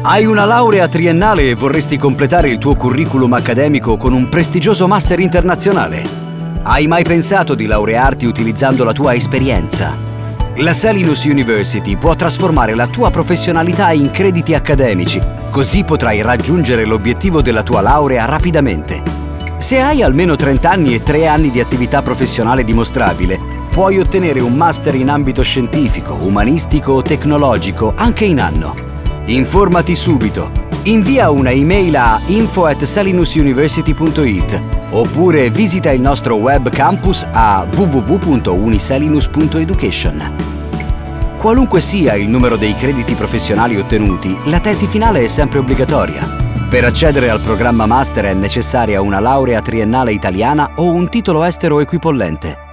Hai una laurea triennale e vorresti completare il tuo curriculum accademico con un prestigioso master internazionale? Hai mai pensato di laurearti utilizzando la tua esperienza? La Salinus University può trasformare la tua professionalità in crediti accademici, così potrai raggiungere l'obiettivo della tua laurea rapidamente. Se hai almeno 30 anni e 3 anni di attività professionale dimostrabile, puoi ottenere un master in ambito scientifico, umanistico o tecnologico anche in anno. Informati subito. Invia una email a info@salinusuniversity.it oppure visita il nostro web campus a www.unisalinus.education. Qualunque sia il numero dei crediti professionali ottenuti, la tesi finale è sempre obbligatoria. Per accedere al programma master è necessaria una laurea triennale italiana o un titolo estero equipollente.